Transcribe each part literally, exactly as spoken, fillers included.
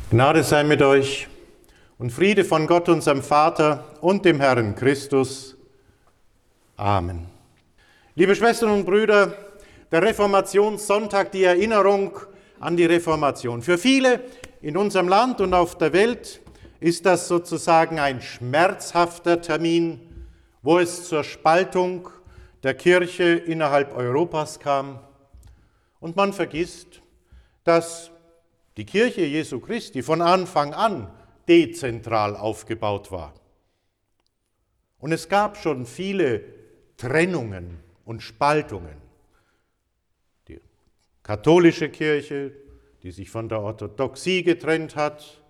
Gnade sei mit euch und Friede von Gott, unserem Vater und dem Herrn Christus. Amen. Liebe Schwestern und Brüder, der Reformationssonntag, die Erinnerung an die Reformation. Für viele in unserem Land und auf der Welt ist das sozusagen ein schmerzhafter Termin, wo es zur Spaltung der Kirche innerhalb Europas kam. Und man vergisst, dass die Kirche Jesu Christi von Anfang an dezentral aufgebaut war. Und es gab schon viele Trennungen und Spaltungen. Die katholische Kirche, die sich von der Orthodoxie getrennt hat,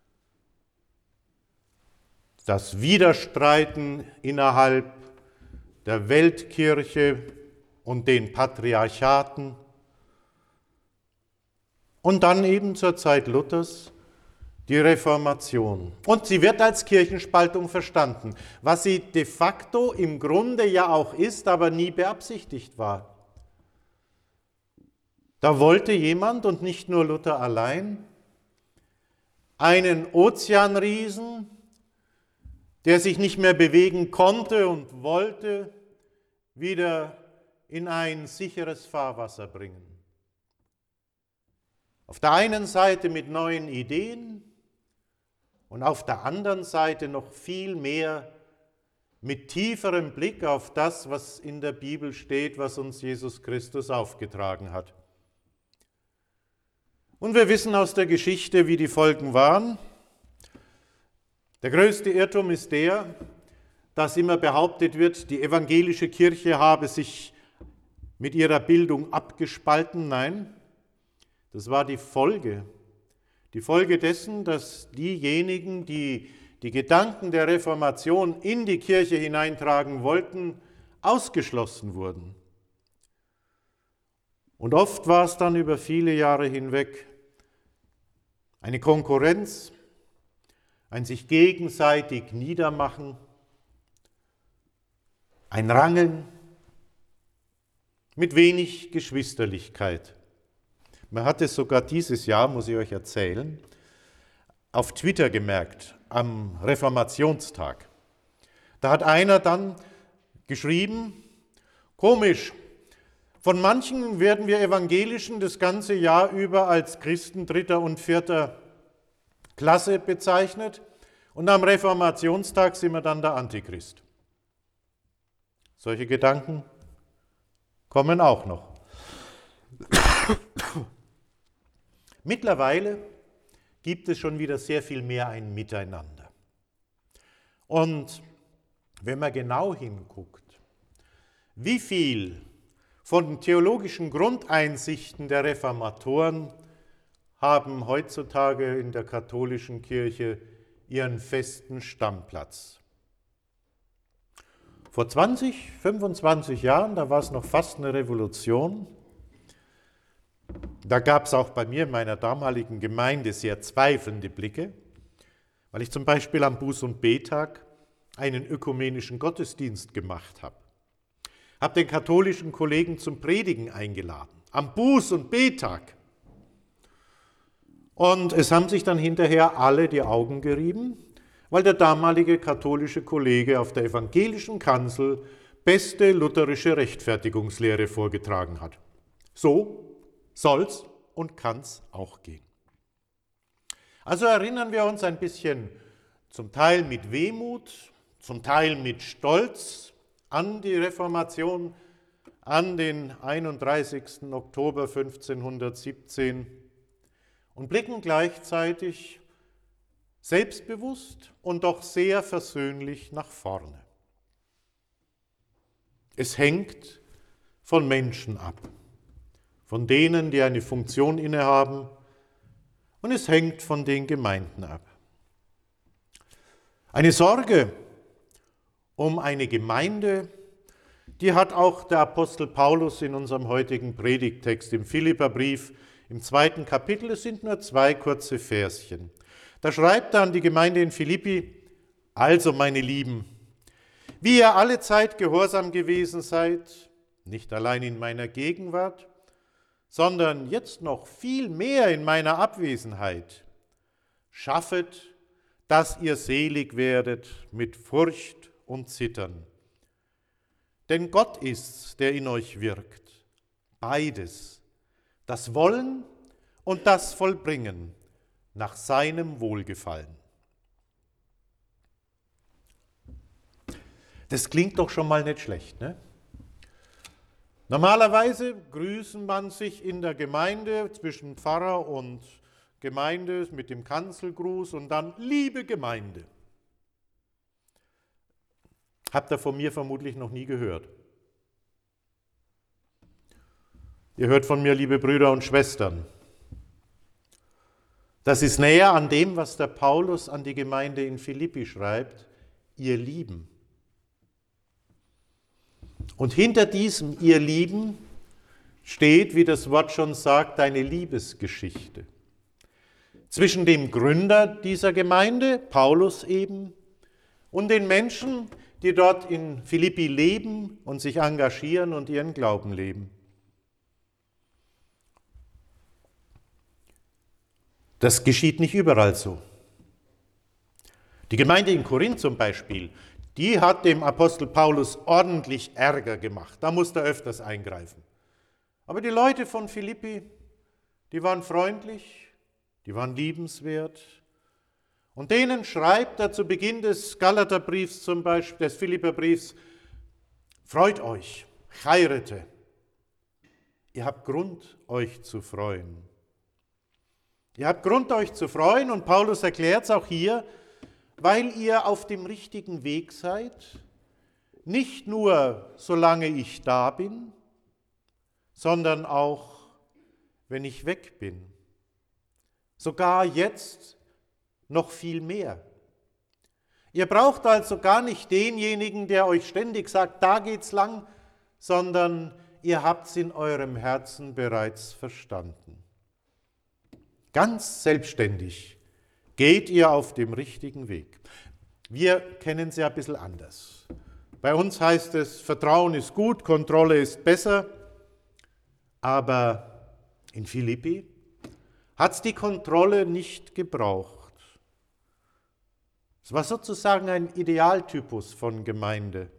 das Widerstreiten innerhalb der Weltkirche und den Patriarchaten. Und dann eben zur Zeit Luthers die Reformation. Und sie wird als Kirchenspaltung verstanden, was sie de facto im Grunde ja auch ist, aber nie beabsichtigt war. Da wollte jemand, und nicht nur Luther allein, einen Ozeanriesen, der sich nicht mehr bewegen konnte und wollte, wieder in ein sicheres Fahrwasser bringen. Auf der einen Seite mit neuen Ideen und auf der anderen Seite noch viel mehr mit tieferem Blick auf das, was in der Bibel steht, was uns Jesus Christus aufgetragen hat. Und wir wissen aus der Geschichte, wie die Folgen waren. Der größte Irrtum ist der, dass immer behauptet wird, die evangelische Kirche habe sich mit ihrer Bildung abgespalten. Nein, das war die Folge. Die Folge dessen, dass diejenigen, die die Gedanken der Reformation in die Kirche hineintragen wollten, ausgeschlossen wurden. Und oft war es dann über viele Jahre hinweg eine Konkurrenz, ein sich gegenseitig niedermachen, ein Rangeln mit wenig Geschwisterlichkeit. Man hat es sogar dieses Jahr, muss ich euch erzählen, auf Twitter gemerkt, am Reformationstag. Da hat einer dann geschrieben, komisch, von manchen werden wir Evangelischen das ganze Jahr über als Christen dritter und vierter Klasse bezeichnet und am Reformationstag sind wir dann der Antichrist. Solche Gedanken kommen auch noch. Mittlerweile gibt es schon wieder sehr viel mehr ein Miteinander. Und wenn man genau hinguckt, wie viel von den theologischen Grundeinsichten der Reformatoren haben heutzutage in der katholischen Kirche ihren festen Stammplatz. Vor zwanzig, fünfundzwanzig Jahren, da war es noch fast eine Revolution. Da gab es auch bei mir in meiner damaligen Gemeinde sehr zweifelnde Blicke, weil ich zum Beispiel am Buß- und Betag einen ökumenischen Gottesdienst gemacht habe. Habe den katholischen Kollegen zum Predigen eingeladen, am Buß- und Betag. Und es haben sich dann hinterher alle die Augen gerieben, weil der damalige katholische Kollege auf der evangelischen Kanzel beste lutherische Rechtfertigungslehre vorgetragen hat. So soll's und kann's auch gehen. Also erinnern wir uns ein bisschen, zum Teil mit Wehmut, zum Teil mit Stolz an die Reformation, an den einunddreißigsten Oktober fünfzehnhundertsiebzehn und blicken gleichzeitig selbstbewusst und doch sehr versöhnlich nach vorne. Es hängt von Menschen ab, von denen, die eine Funktion innehaben, und es hängt von den Gemeinden ab. Eine Sorge um eine Gemeinde, die hat auch der Apostel Paulus in unserem heutigen Predigttext im Philipperbrief im zweiten Kapitel. Es sind nur zwei kurze Verschen. Da schreibt er an die Gemeinde in Philippi: Also, meine Lieben, wie ihr alle Zeit gehorsam gewesen seid, nicht allein in meiner Gegenwart, sondern jetzt noch viel mehr in meiner Abwesenheit, Schaffet, dass ihr selig werdet mit Furcht und Zittern. Denn Gott ist's, der in euch wirkt, beides, das Wollen und das Vollbringen nach seinem Wohlgefallen. Das klingt doch schon mal nicht schlecht, ne? Normalerweise grüßen man sich in der Gemeinde zwischen Pfarrer und Gemeinde mit dem Kanzelgruß und dann liebe Gemeinde. Habt ihr von mir vermutlich noch nie gehört. Ihr hört von mir, liebe Brüder und Schwestern. Das ist näher an dem, was der Paulus an die Gemeinde in Philippi schreibt, ihr Lieben. Und hinter diesem ihr Lieben steht, wie das Wort schon sagt, eine Liebesgeschichte. Zwischen dem Gründer dieser Gemeinde, Paulus eben, und den Menschen, die dort in Philippi leben und sich engagieren und ihren Glauben leben. Das geschieht nicht überall so. Die Gemeinde in Korinth zum Beispiel, die hat dem Apostel Paulus ordentlich Ärger gemacht. Da musste er öfters eingreifen. Aber die Leute von Philippi, die waren freundlich, die waren liebenswert. Und denen schreibt er zu Beginn des Galaterbriefs zum Beispiel, des Philipperbriefs, freut euch, chairete. Ihr habt Grund, euch zu freuen. Ihr habt Grund, euch zu freuen, und Paulus erklärt es auch hier, weil ihr auf dem richtigen Weg seid, nicht nur solange ich da bin, sondern auch, wenn ich weg bin. Sogar jetzt noch viel mehr. Ihr braucht also gar nicht denjenigen, der euch ständig sagt, da geht's lang, sondern ihr habt's in eurem Herzen bereits verstanden. Ganz selbstständig geht ihr auf dem richtigen Weg. Wir kennen es ja ein bisschen anders. Bei uns heißt es, Vertrauen ist gut, Kontrolle ist besser. Aber in Philippi hat es die Kontrolle nicht gebraucht. Es war sozusagen ein Idealtypus von Gemeinde.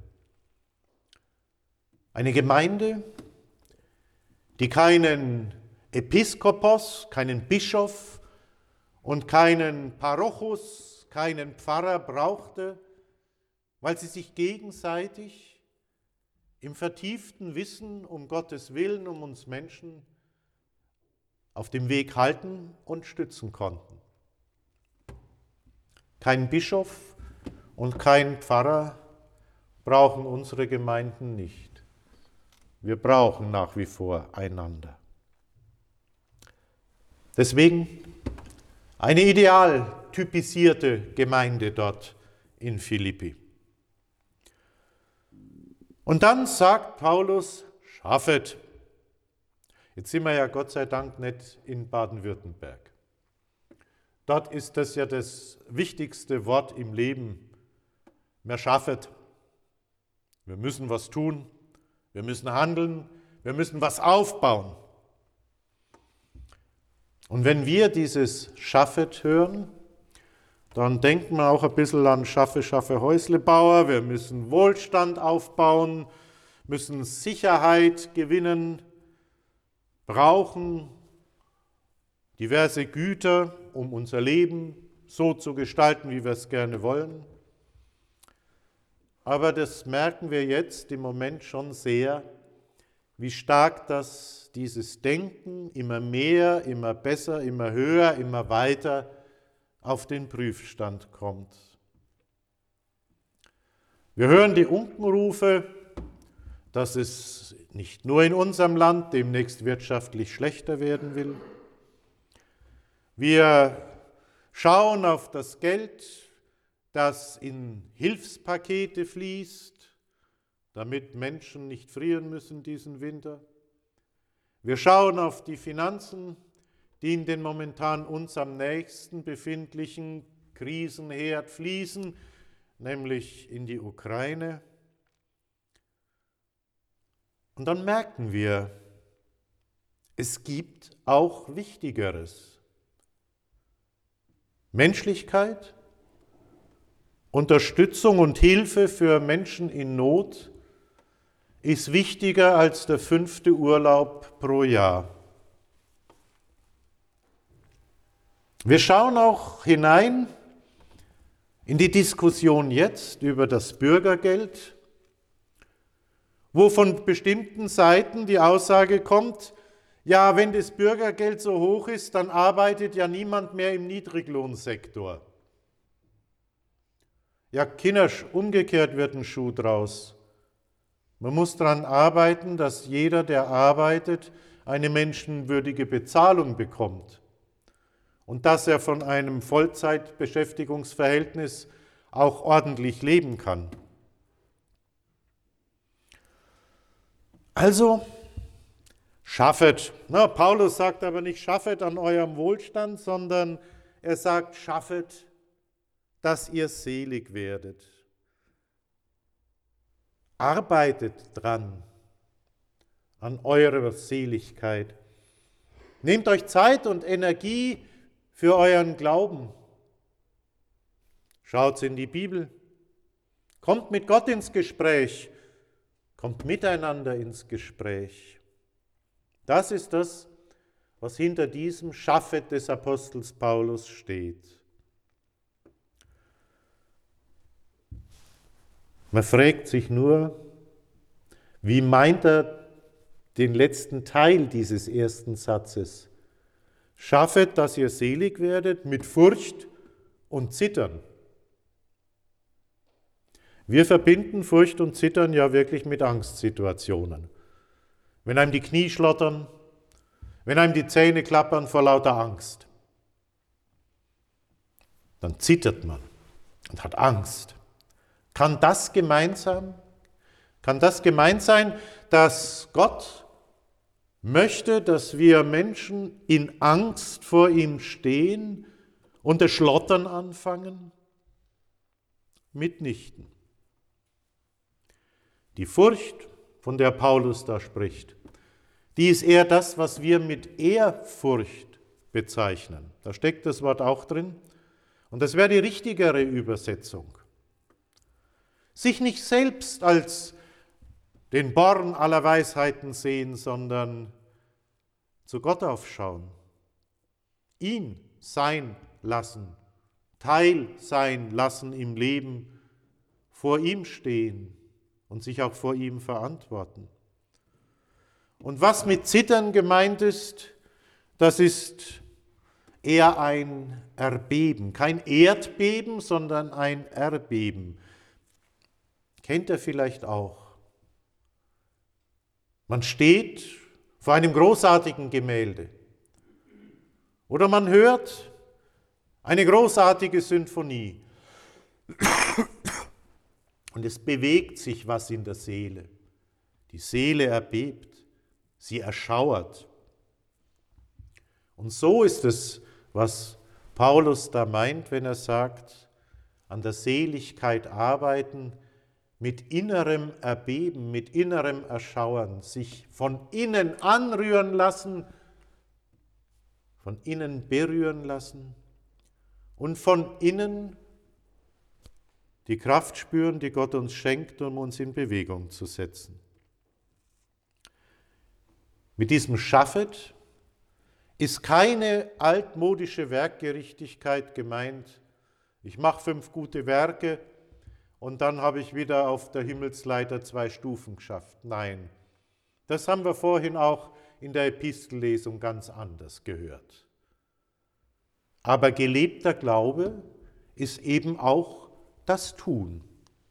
Eine Gemeinde, die keinen Episkopos, keinen Bischof und keinen Parochus, keinen Pfarrer brauchte, weil sie sich gegenseitig im vertieften Wissen um Gottes Willen, um uns Menschen auf dem Weg halten und stützen konnten. Kein Bischof und kein Pfarrer brauchen unsere Gemeinden nicht. Wir brauchen nach wie vor einander. Deswegen eine ideal typisierte Gemeinde dort in Philippi. Und dann sagt Paulus, schaffet. Jetzt sind wir ja Gott sei Dank nicht in Baden-Württemberg. Dort ist das ja das wichtigste Wort im Leben. Wir schaffet. Wir müssen was tun, wir müssen handeln, wir müssen was aufbauen. Und wenn wir dieses Schaffet hören, dann denkt man auch ein bisschen an Schaffe, Schaffe, Häuslebauer. Wir müssen Wohlstand aufbauen, müssen Sicherheit gewinnen, brauchen diverse Güter, um unser Leben so zu gestalten, wie wir es gerne wollen. Aber das merken wir jetzt im Moment schon sehr, wie stark das dieses Denken immer mehr, immer besser, immer höher, immer weiter auf den Prüfstand kommt. Wir hören die Unkenrufe, dass es nicht nur in unserem Land demnächst wirtschaftlich schlechter werden will. Wir schauen auf das Geld, das in Hilfspakete fließt, damit Menschen nicht frieren müssen diesen Winter. Wir schauen auf die Finanzen, die in den momentan uns am nächsten befindlichen Krisenherd fließen, nämlich in die Ukraine. Und dann merken wir, es gibt auch Wichtigeres. Menschlichkeit, Unterstützung und Hilfe für Menschen in Not ist wichtiger als der fünfte Urlaub pro Jahr. Wir schauen auch hinein in die Diskussion jetzt über das Bürgergeld, wo von bestimmten Seiten die Aussage kommt, ja, wenn das Bürgergeld so hoch ist, dann arbeitet ja niemand mehr im Niedriglohnsektor. Ja, Kindersch, umgekehrt wird ein Schuh draus. Man muss daran arbeiten, dass jeder, der arbeitet, eine menschenwürdige Bezahlung bekommt und dass er von einem Vollzeitbeschäftigungsverhältnis auch ordentlich leben kann. Also, schaffet. Na, Paulus sagt aber nicht, schaffet an eurem Wohlstand, sondern er sagt, schaffet, dass ihr selig werdet. Arbeitet dran an eurer Seligkeit. Nehmt euch Zeit und Energie für euren Glauben. Schaut in die Bibel. Kommt mit Gott ins Gespräch. Kommt miteinander ins Gespräch. Das ist das, was hinter diesem Schaffet des Apostels Paulus steht. Man fragt sich nur, wie meint er den letzten Teil dieses ersten Satzes? Schaffet, dass ihr selig werdet mit Furcht und Zittern. Wir verbinden Furcht und Zittern ja wirklich mit Angstsituationen. Wenn einem die Knie schlottern, wenn einem die Zähne klappern vor lauter Angst, dann zittert man und hat Angst. Kann das gemeint sein? Kann das gemeint sein, dass Gott möchte, dass wir Menschen in Angst vor ihm stehen und das Schlottern anfangen? Mitnichten. Die Furcht, von der Paulus da spricht, die ist eher das, was wir mit Ehrfurcht bezeichnen. Da steckt das Wort auch drin. Und das wäre die richtigere Übersetzung. Sich nicht selbst als den Born aller Weisheiten sehen, sondern zu Gott aufschauen, ihn sein lassen, Teil sein lassen im Leben, vor ihm stehen und sich auch vor ihm verantworten. Und was mit Zittern gemeint ist, das ist eher ein Erbeben, kein Erdbeben, sondern ein Erbeben. Kennt ihr vielleicht auch. Man steht vor einem großartigen Gemälde oder man hört eine großartige Symphonie und es bewegt sich was in der Seele. Die Seele erbebt, sie erschauert. Und so ist es, was Paulus da meint, wenn er sagt, an der Seligkeit arbeiten, mit innerem Erbeben, mit innerem Erschauern, sich von innen anrühren lassen, von innen berühren lassen und von innen die Kraft spüren, die Gott uns schenkt, um uns in Bewegung zu setzen. Mit diesem Schaffet ist keine altmodische Werkgerechtigkeit gemeint. Ich mache fünf gute Werke und dann habe ich wieder auf der Himmelsleiter zwei Stufen geschafft. Nein, das haben wir vorhin auch in der Epistellesung ganz anders gehört. Aber gelebter Glaube ist eben auch das Tun.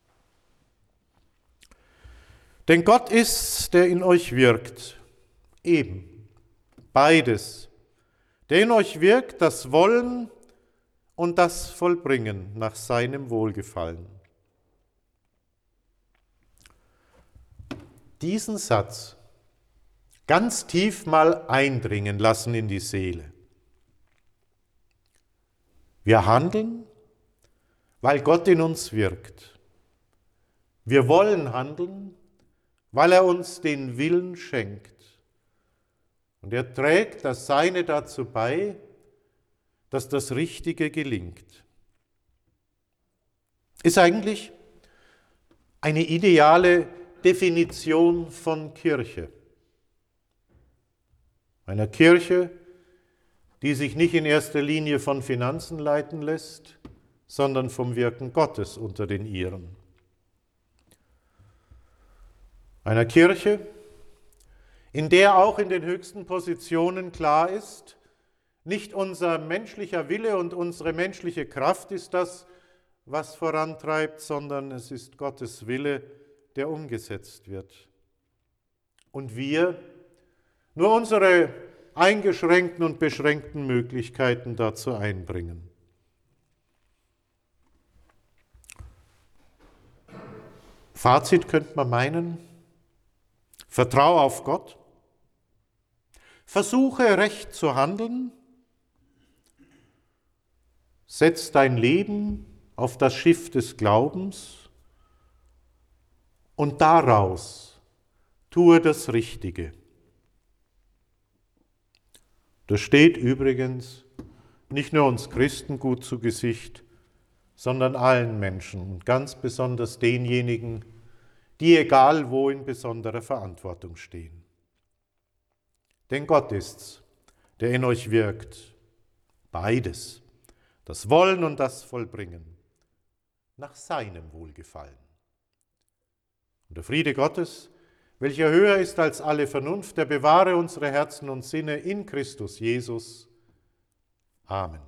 Denn Gott ist, der in euch wirkt, eben beides, der in euch wirkt, das Wollen und das Vollbringen nach seinem Wohlgefallen. Diesen Satz ganz tief mal eindringen lassen in die Seele. Wir handeln, weil Gott in uns wirkt. Wir wollen handeln, weil er uns den Willen schenkt. Und er trägt das Seine dazu bei, dass das Richtige gelingt. Ist eigentlich eine ideale Definition von Kirche. Einer Kirche, die sich nicht in erster Linie von Finanzen leiten lässt, sondern vom Wirken Gottes unter den ihren. Einer Kirche, in der auch in den höchsten Positionen klar ist, nicht unser menschlicher Wille und unsere menschliche Kraft ist das, was vorantreibt, sondern es ist Gottes Wille, der umgesetzt wird. Und wir nur unsere eingeschränkten und beschränkten Möglichkeiten dazu einbringen. Fazit könnte man meinen: Vertraue auf Gott, versuche recht zu handeln, setz dein Leben auf das Schiff des Glaubens und daraus tue das Richtige. Das steht übrigens nicht nur uns Christen gut zu Gesicht, sondern allen Menschen und ganz besonders denjenigen, die egal wo in besonderer Verantwortung stehen. Denn Gott ist's, der in euch wirkt, beides, das Wollen und das Vollbringen, nach seinem Wohlgefallen. Und der Friede Gottes, welcher höher ist als alle Vernunft, der bewahre unsere Herzen und Sinne in Christus Jesus. Amen.